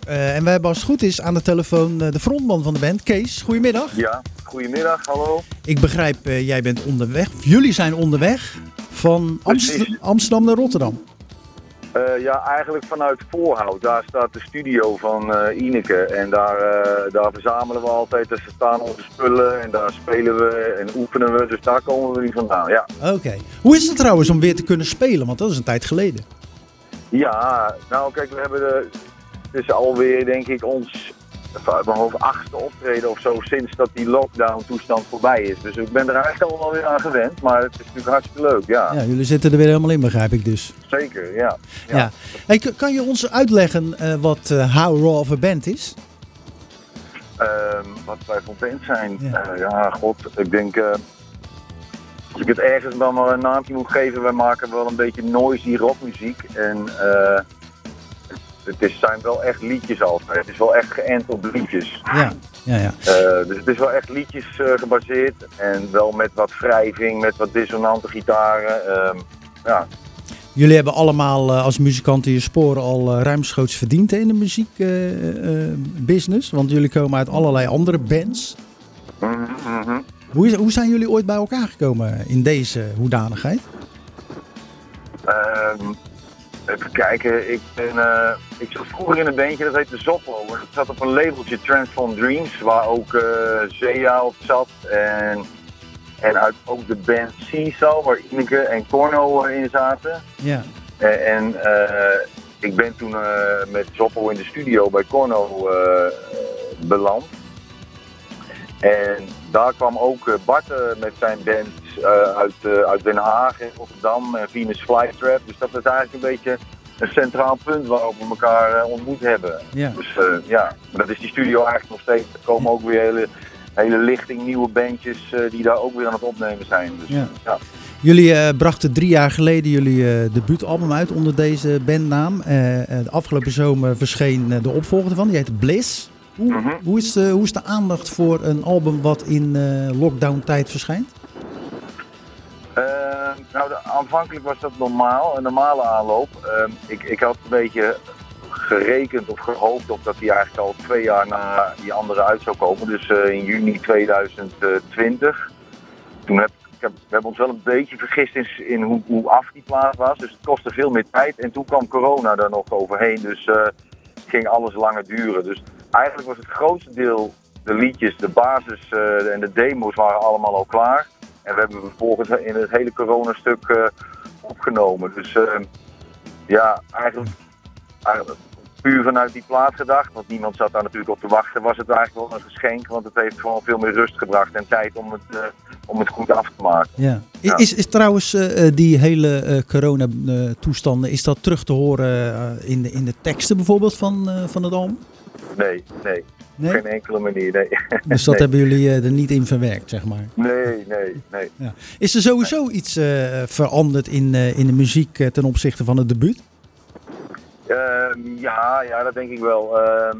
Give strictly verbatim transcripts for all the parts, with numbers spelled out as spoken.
Uh, en we hebben als het goed is aan de telefoon uh, de frontman van de band, Kees. Goedemiddag. Ja, goedemiddag, hallo. Ik begrijp, uh, jij bent onderweg, of jullie zijn onderweg van Amst- Amsterdam naar Rotterdam. Uh, ja, eigenlijk vanuit Voorhout. Daar staat de studio van uh, Ineke. En daar, uh, daar verzamelen we altijd. Er staan onze spullen en daar spelen we en oefenen we. Dus daar komen we nu vandaan, ja. Oké. Okay. Hoe is het trouwens om weer te kunnen spelen? Want dat is een tijd geleden. Ja, nou kijk, we hebben de... Het is alweer, denk ik, ons... uit mijn hoofd achtste optreden of zo sinds dat die lockdown toestand voorbij is. Dus ik ben er eigenlijk al wel weer aan gewend, maar het is natuurlijk hartstikke leuk, ja. Ja, jullie zitten er weer helemaal in, begrijp ik dus. Zeker, ja. ja. ja. Hey, kan je ons uitleggen uh, wat uh, How Raw of a Band is? Um, wat wij voor band zijn? Ja, uh, ja god, ik denk... Uh, als ik het ergens dan maar een naamje moet geven, wij maken wel een beetje noisy rockmuziek en... Uh, Het is, zijn wel echt liedjes altijd. Het is wel echt geënt op liedjes. Ja, ja, ja. Uh, dus het is wel echt liedjes uh, gebaseerd. En wel met wat wrijving, met wat dissonante gitaren. Uh, ja. Jullie hebben allemaal uh, als muzikanten je sporen al uh, ruimschoots verdiend in de muziekbusiness. Uh, uh, want jullie komen uit allerlei andere bands. Mm-hmm. Hoe, is, hoe zijn jullie ooit bij elkaar gekomen in deze hoedanigheid? Uh, Even kijken, ik, ben, uh, ik zat vroeger in een bandje, dat heette Zoppo. Dat zat op een labeltje Transform Dreams, waar ook uh, Zea op zat. En, en uit ook de band Seesaw, waar Ineke en Corno in zaten. Ja. En, en uh, ik ben toen uh, met Zoppo in de studio bij Corno uh, beland. En daar kwam ook Bart uh, met zijn band uh, uit, uh, uit Den Haag en Rotterdam en Venus Flytrap. Dus dat is eigenlijk een beetje een centraal punt waarop we elkaar uh, ontmoet hebben. Ja. Dus uh, ja, dat is die studio eigenlijk nog steeds. Er komen ook weer hele, hele lichting nieuwe bandjes uh, die daar ook weer aan het opnemen zijn. Dus, ja. Ja. Jullie uh, brachten drie jaar geleden jullie uh, debuutalbum uit onder deze bandnaam. Uh, uh, de afgelopen zomer verscheen uh, de opvolger ervan, die heet Bliss. Hoe, Mm-hmm. hoe, is de, hoe is de aandacht voor een album wat in uh, lockdown-tijd verschijnt? Uh, nou, de, aanvankelijk was dat normaal, een normale aanloop. Uh, ik, ik had een beetje gerekend of gehoopt op dat hij eigenlijk al twee jaar na die andere uit zou komen. Dus uh, in juni tweeduizend twintig. Toen heb, ik heb, we hebben ons wel een beetje vergist in, in hoe, hoe af die plaat was. Dus het kostte veel meer tijd. En toen kwam corona er nog overheen. Dus uh, ging alles langer duren. Dus eigenlijk was het grootste deel, de liedjes, de basis uh, en de demo's waren allemaal al klaar. En we hebben vervolgens in het hele coronastuk uh, opgenomen. Dus uh, ja, eigenlijk, eigenlijk puur vanuit die plaat gedacht. Want niemand zat daar natuurlijk op te wachten. Was het eigenlijk wel een geschenk. Want het heeft gewoon veel meer rust gebracht en tijd om het, uh, om het goed af te maken. Ja. Ja. Is, is trouwens uh, die hele uh, corona-toestanden, is dat terug te horen uh, in, de, in de teksten bijvoorbeeld van, uh, van het album? Nee, nee. Nee? Geen enkele manier, nee. Dus dat nee. hebben jullie uh, er niet in verwerkt, zeg maar? Nee, nee, nee. Ja. Is er sowieso iets uh, veranderd in, uh, in de muziek uh, ten opzichte van het debuut? Uh, ja, ja, dat denk ik wel. Uh,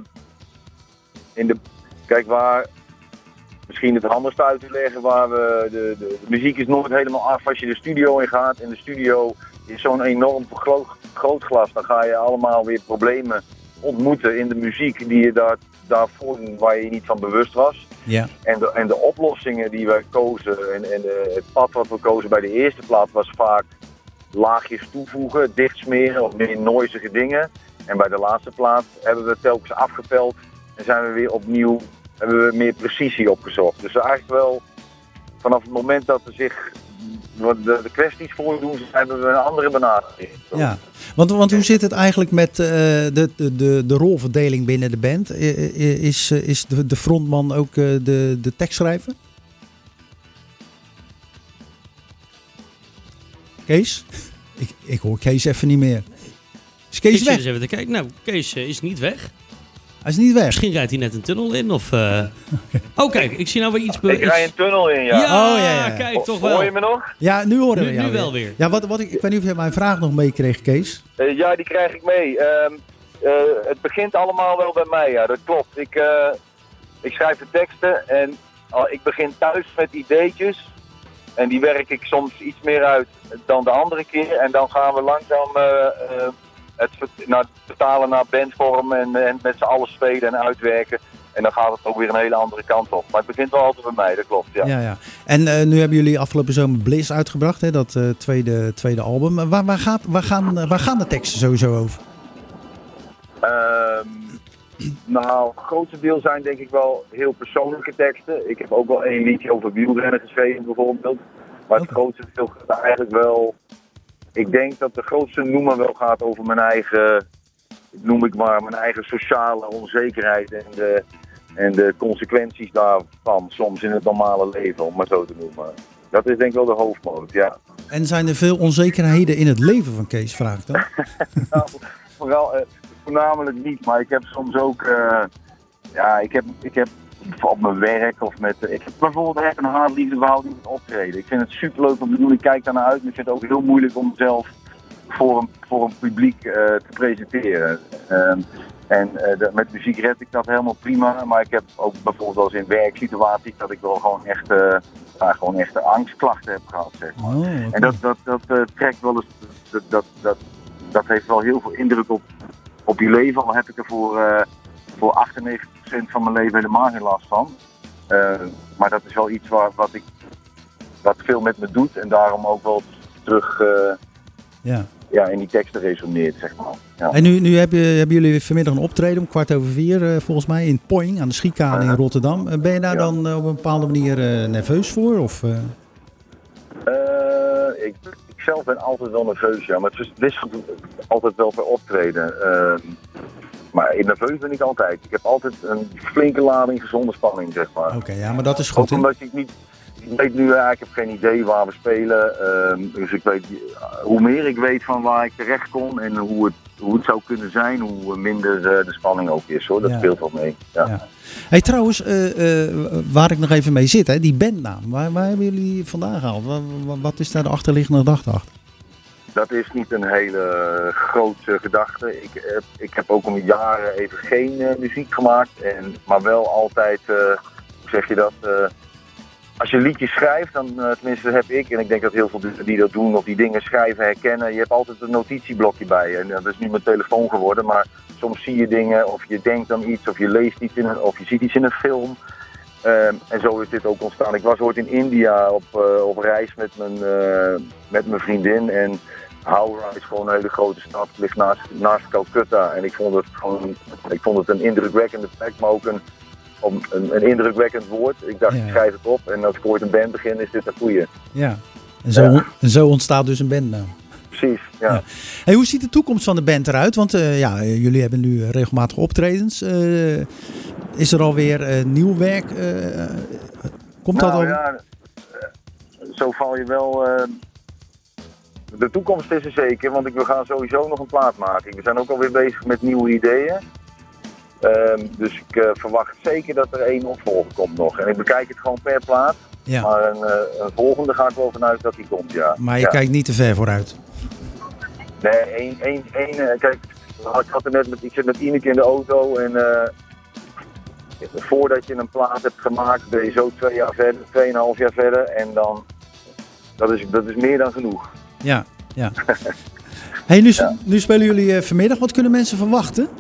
in de, kijk, waar misschien het handigste uit te leggen, waar we de, de, de muziek is nooit helemaal af als je de studio in gaat. En de studio is zo'n enorm groot, groot glas. Dan ga je allemaal weer problemen ontmoeten in de muziek die je daar, daarvoor, waar je je niet van bewust was. Ja. En, de, en de oplossingen die wij kozen en, en de, het pad wat we kozen bij de eerste plaat was vaak laagjes toevoegen, dichtsmeren of meer noisige dingen. En bij de laatste plaat hebben we telkens afgepeld en zijn we weer opnieuw, hebben we meer precisie opgezocht. Dus eigenlijk wel vanaf het moment dat er zich de, de kwesties voordoen, hebben we een andere benadering. Ja, want, want hoe zit het eigenlijk met uh, de, de, de, de rolverdeling binnen de band? Is, is de, de frontman ook uh, de, de tekstschrijver? Kees? Ik, ik hoor Kees even niet meer. Is Kees ik weg? zit eens even te kijken. Nou, Kees uh, is niet weg. Hij is niet weg. Misschien rijdt hij net een tunnel in of... Uh... Oh kijk, ik zie nou weer iets... Be- ik rij een tunnel in, ja. Ja, oh, ja, ja. Kijk, toch wel. Hoor je me nog? Ja, nu horen Nu, we jou nu weer. wel weer. Ja, wat, wat ik, ik weet niet of je mijn vraag nog meekreeg, Kees. Uh, ja, die krijg ik mee. Uh, uh, het begint allemaal wel bij mij, ja, dat klopt. Ik, uh, ik schrijf de teksten en uh, ik begin thuis met ideetjes. En die werk ik soms iets meer uit dan de andere keer. En dan gaan we langzaam uh, uh, het naar, vertalen naar bandvorm en, en met z'n allen spelen en uitwerken. En dan gaat het ook weer een hele andere kant op. Maar het begint wel altijd bij mij, dat klopt. Ja, ja, ja. En uh, nu hebben jullie afgelopen zomer Bliss uitgebracht, hè, dat uh, tweede, tweede album. Waar, waar, gaat, waar, gaan, uh, waar gaan de teksten sowieso over? Um, nou, het grootste deel zijn denk ik wel heel persoonlijke teksten. Ik heb ook wel één liedje over wielrennen geschreven bijvoorbeeld. Maar het okay. grootste deel gaat eigenlijk wel... Ik denk dat de grootste noemer wel gaat over mijn eigen... noem ik maar, mijn eigen sociale onzekerheid en de, en de consequenties daarvan soms in het normale leven, om maar zo te noemen. Dat is denk ik wel de hoofdmoot, ja. En zijn er veel onzekerheden in het leven van Kees, vraag ik dan? nou, vooral, uh, voornamelijk niet, maar ik heb soms ook, uh, ja, ik heb, ik heb op mijn werk of met, uh, ik heb bijvoorbeeld echt een haat-liefde verhouding met optreden. Ik vind het superleuk om te doen, ik kijk daar naar uit, maar ik vind het ook heel moeilijk om mezelf voor een, voor een publiek uh, te presenteren. Um, en uh, de, met muziek red ik dat helemaal prima, maar ik heb ook bijvoorbeeld als in werksituaties dat ik wel gewoon echt, uh, ja, gewoon echt angstklachten heb gehad, zeg maar. Oh, okay. En dat, dat, dat uh, trekt wel eens, dat, dat, dat, dat heeft wel heel veel indruk op, op je leven, al heb ik er voor, uh, voor achtennegentig procent van mijn leven helemaal geen last van. Uh, maar dat is wel iets waar, wat, ik, wat veel met me doet en daarom ook wel terug... Uh, ja. Ja, in die teksten resoneert, zeg maar. Ja. En nu, nu hebben, hebben jullie vanmiddag een optreden om kwart over vier, uh, volgens mij, in Poing, aan de Schiekade in Rotterdam. Uh, ben je daar ja. dan uh, op een bepaalde manier uh, nerveus voor? Of, uh... Uh, ik, ik zelf ben altijd wel nerveus, ja, maar het wisselt altijd wel per optreden. Uh, maar nerveus ben ik altijd. Ik heb altijd een flinke lading gezonde spanning, zeg maar. Oké, okay, ja, maar dat is goed. Ook omdat ik niet... Ik weet nu eigenlijk, ik heb geen idee waar we spelen, uh, dus ik weet, hoe meer ik weet van waar ik terecht kom en hoe het, hoe het zou kunnen zijn, hoe minder uh, de spanning ook is, hoor. Dat ja. speelt wel mee. Ja. Ja. Hey, trouwens, uh, uh, waar ik nog even mee zit, hè, die bandnaam, waar, waar hebben jullie vandaan gehaald? Wat, wat is daar de achterliggende gedachte achter? Dat is niet een hele grote gedachte. Ik heb, ik heb ook al jaren even geen uh, muziek gemaakt, en, maar wel altijd, uh, hoe zeg je dat... Uh, Als je liedjes schrijft, dan uh, tenminste heb ik, en ik denk dat heel veel die dat doen of die dingen schrijven herkennen, je hebt altijd een notitieblokje bij je. En uh, dat is nu mijn telefoon geworden, maar soms zie je dingen of je denkt aan iets of je leest iets in een, of je ziet iets in een film. Um, en zo is dit ook ontstaan. Ik was ooit in India op, uh, op reis met mijn, uh, met mijn vriendin en Howrah is gewoon een hele grote stad, het ligt naast, naast Calcutta. En ik vond het gewoon, ik vond het een indrukwekkende plek, maar ook een Om een, een indrukwekkend woord. Ik dacht, ja. ik schrijf het op en als ik ooit een band begin, is dit een goeie. Ja, en zo, ja. en zo ontstaat dus een band nou. Precies, ja. ja. Hey, hoe ziet de toekomst van de band eruit? Want uh, ja, jullie hebben nu regelmatig optredens. Uh, is er alweer uh, nieuw werk? Uh, komt nou, dat al? Ja, zo val je wel... Uh, de toekomst is er zeker, want we gaan sowieso nog een plaat maken. We zijn ook alweer bezig met nieuwe ideeën. Um, dus ik uh, verwacht zeker dat er één opvolger komt nog. En ik bekijk het gewoon per plaat. Ja. Maar een, uh, een volgende ga ik wel vanuit dat die komt, ja. Maar je ja. kijkt niet te ver vooruit? Nee, één, één, één, uh, kijk, ik had er net met, ik zit met Ineke in de auto en uh, voordat je een plaat hebt gemaakt ben je zo twee jaar verder, tweeënhalf jaar verder en dan, dat is, dat is meer dan genoeg. Ja, ja. Hey, nu, ja. nu spelen jullie uh, vanmiddag, wat kunnen mensen verwachten?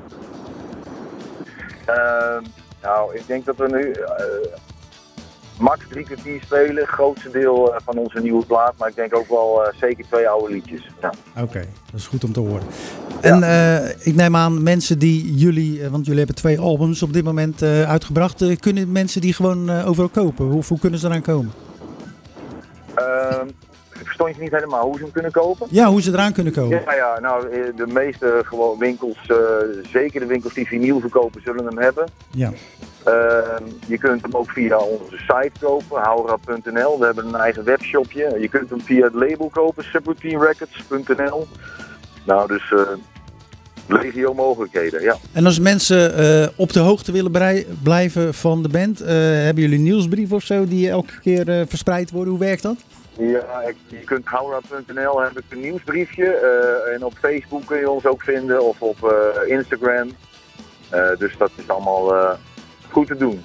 Uh, nou, ik denk dat we nu uh, max drie kwartier spelen, het grootste deel uh, van onze nieuwe plaat, maar ik denk ook wel uh, zeker twee oude liedjes. Ja. Oké, okay, dat is goed om te horen. En ja. uh, ik neem aan mensen die jullie, uh, want jullie hebben twee albums op dit moment uh, uitgebracht, uh, kunnen mensen die gewoon uh, overal kopen? Hoe, hoe kunnen ze eraan komen? Uh, ik verstond je niet helemaal hoe ze hem kunnen kopen? Ja, hoe ze eraan kunnen komen. Ja, ja, nou, de meeste gewoon winkels, uh, zeker de winkels die vinyl verkopen, zullen hem hebben. Ja. Uh, je kunt hem ook via onze site kopen, howrah punt n l. We hebben een eigen webshopje. Je kunt hem via het label kopen, subroutine records punt n l. Nou, dus uh, legio mogelijkheden, ja. En als mensen uh, op de hoogte willen brei- blijven van de band, uh, hebben jullie een nieuwsbrief of zo die elke keer uh, verspreid worden? Hoe werkt dat? Ja, je kunt howrah punt n l hebben een nieuwsbriefje uh, en op Facebook kun je ons ook vinden of op uh, Instagram. Uh, dus dat is allemaal uh, goed te doen.